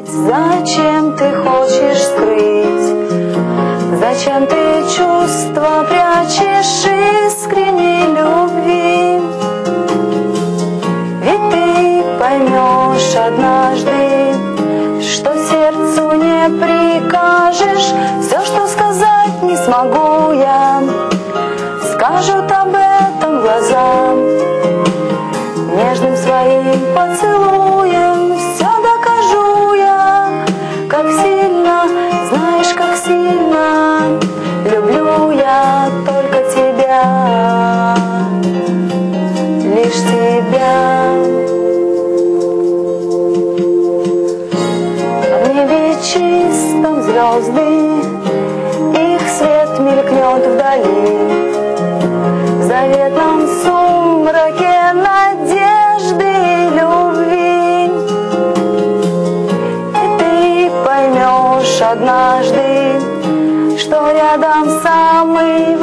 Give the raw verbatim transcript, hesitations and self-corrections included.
Зачем ты хочешь скрыть? Зачем ты чувства прячешь искренней любви? Ведь ты поймешь однажды, что сердцу не прикажешь. Все, что сказать не смогу я, скажут об этом глаза. Нежным своим поцелуем все докажу я, как сильно, знаешь, как сильно люблю я только тебя, лишь тебя. В небе чистом звезды, их свет мелькнет вдали, в заветном сумраке надежды и любви. И ты поймешь однажды, что рядом самый